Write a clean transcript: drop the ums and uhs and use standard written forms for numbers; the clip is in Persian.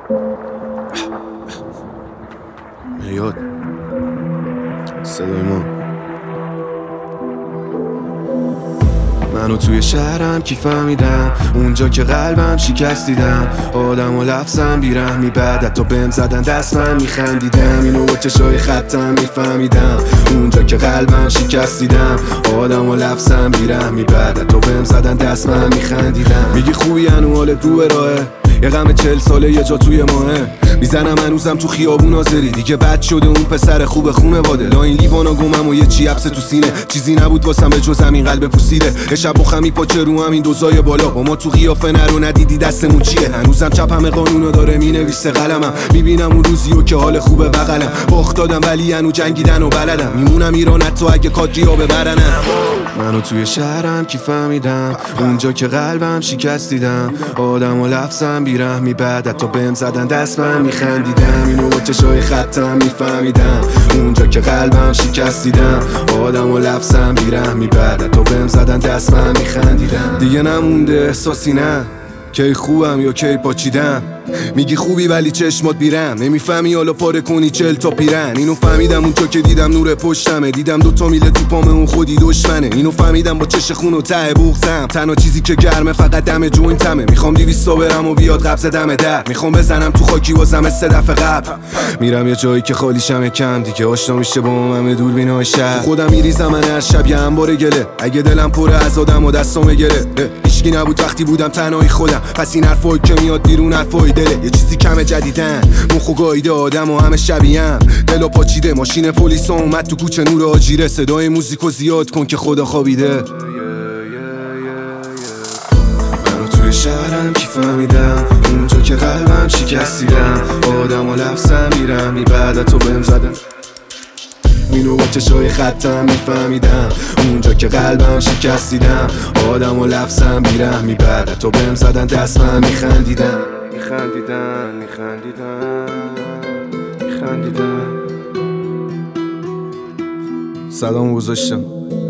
میاد صدای ما. منو توی شهرم کی فهمیدم، اونجا که قلبم شکست دیدم. آدم و لفظم بیرحمی، بعد حتی بهم زدن دست من میخندیدم. اینو با چشای خطم میفهمیدم، اونجا که قلبم شکست دیدم. آدم و لفظم بیرحمی، بعد حتی بهم زدن دست من میخندیدم. میگی خوبی هنو حالت رو به راهه، یه غم 40 ساله یه جا توی ماهه. میزنم هنوزم تو خیابون آزری، دیگه بد شده اون پسر خوب خونه واده. لا این لیوانا گمم و یه چی حبس تو سینه، چیزی نبود واسم به جز همین قلب پوسیده. یه شب بخمی پاچه رو همین دوزای بالا، با ما تو قیافه نرو ندیدی دستمون چیه. هنوزم چپم قانونو داره مینویسه قلمم، میبینم اون روزیو که حال خوبه بغلم. باخت دادم ولی هنو جنگیدن و بلدم، میمونم ایران حتی اگه کادریا ببرنم. منو توی شهرم کی فهمیدم، اونجا که قلبم شکست دیدم. آدم و لفظم بیرحمی، بعد حتی بهم زدن دست من میخندیدم. اینو با چشای خطم میفهمیدم، اونجا که قلبم شکست دیدم. آدم و لفظم بیرحمی، بعد حتی بهم زدن دست من میخندیدم. دیگه نمونده احساسی نه، کی خوبم یا کی پاچیدم. میگی خوبی ولی چشمات بیرم، نمیفهمی حالا پاره کنی 40 تا پیرن. اینو فهمیدم اونجا که دیدم نور پشتمه، دیدم 2 تا میله تو پامه اون خودی دشمنه. اینو فهمیدم با چش خون و ته بغزم، تنها چیزی که گرمه فقط دم جوینتمه. میخوام 200 برم و بیاد قبض دم در، میخوام بزنم تو خاکی واسم 3 دفعه قبل. میرم یه جایی که خالیشم کم، دیگه آشنا میشه با همه دوربینای شهر. خودم میریزم من هر شب یه انبار گله، اگه دلم پره از آدم و دستام گره. هیچکی نبود وقتی بودم تنهایی خودم، پس این حرفایی که میاد بیرون حرفای دله. یه چیزی کمه جدیدن، مخو گاییده آدم و همه شبیه‌ام. دلو پاچیده ماشین پلیس اومد تو کوچه نور آجیره. صدای موزیکو زیاد کن که خدا خوابیده. منو توی شهرم کی فهمیدم، اونجا که قلبم شکست دیدم. آدم و لفظم بیرحمی، بعد تو بهم زدن. اینو با چشای خطم میفهمیدم، اونجا که قلبم شکست دیدم. آدم و لفظم بیرحمی، بعد تو بهم زدن دست من میخندیدم. صدامو گذاشتم.